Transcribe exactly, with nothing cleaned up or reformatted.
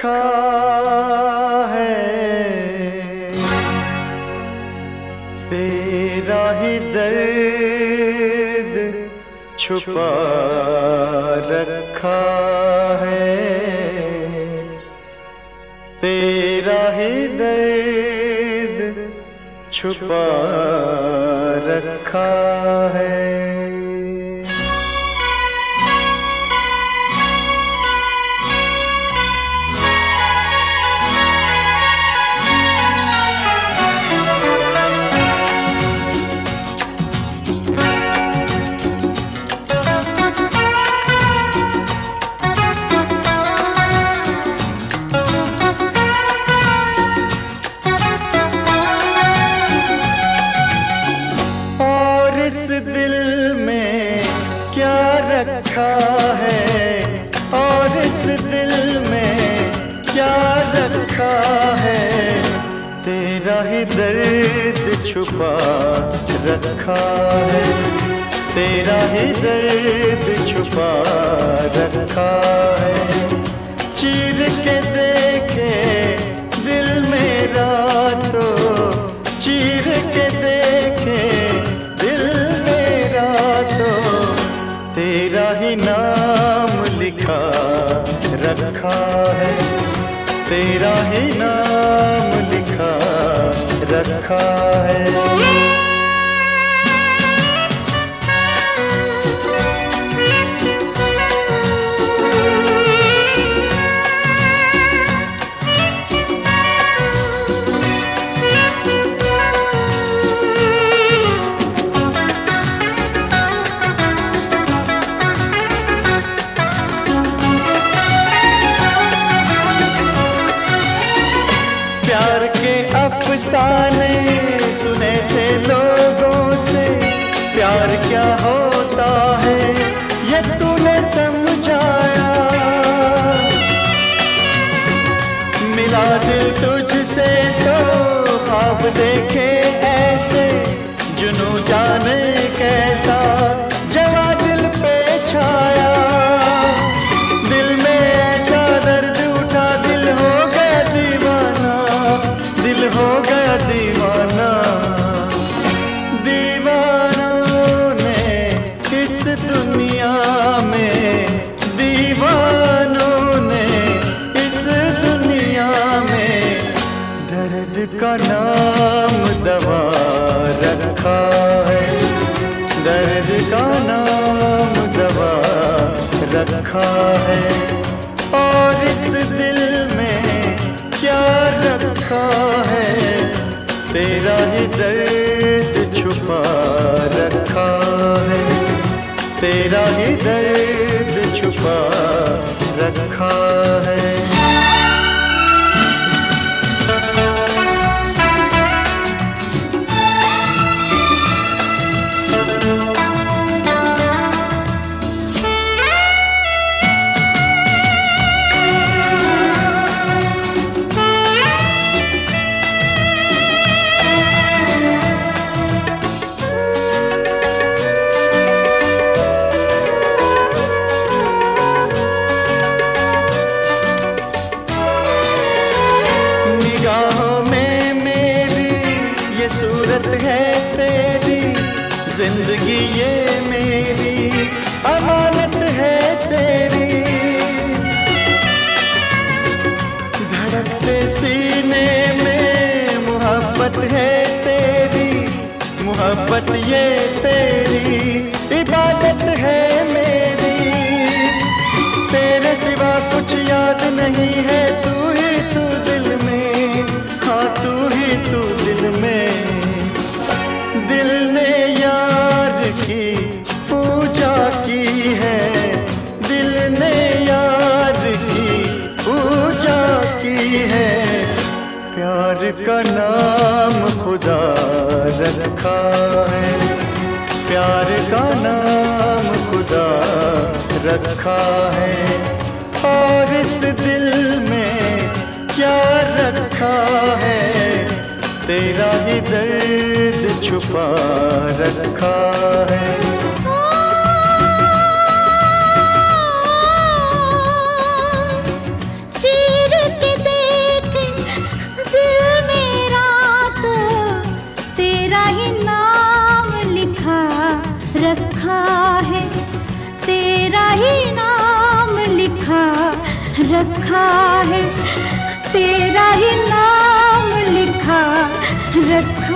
रखा है, तेरा ही दर्द छुपा रखा है, तेरा ही दर्द छुपा रखा है। रखा है और इस दिल में क्या रखा है, तेरा ही दर्द छुपा रखा है, तेरा ही दर्द छुपा रखा है। चीर के देखे दिल मेरा तो, चीर के देखे दिल मेरा तो, तेरा ही नाम लिखा रखा है, तेरा ही नाम लिखा रखा है। प्यार के अफसाने सुने थे लोगों से, प्यार क्या होता है ये तूने समझाया। मिला दिल तुझसे तो ख्वाब देखे ऐसे, जुनू जाने कैसा जवा दिल पे छाया। दिल में ऐसा दर्द उठा, दिल हो गया दीवाना, दिल हो गया दीवाना। दीवानों ने इस दुनिया में, दीवानों ने इस दुनिया में दर्द का नाम दवा रखा है, दर्द का नाम दवा रखा है। और इस दिल में क्या रखा है, तेरा ही दर्द छुपा रखा है, तेरा ही दर्द छुपा रखा है। सूरत है तेरी, जिंदगी ये मेरी अमानत है तेरी। धड़कते सीने में मोहब्बत है तेरी, मोहब्बत ये तेरी इबादत है मेरी। तेरे सिवा कुछ याद नहीं है, तू ही तू दिल में, हाँ तू ही तू दिल में। दिल ने यार की पूजा की है, दिल ने यार की पूजा की है। प्यार का नाम खुदा रखा है, प्यार का नाम खुदा रखा है। और इस दिल में क्या रखा है, तेरा ही दर्द छुपा रखा है। चीर के रखा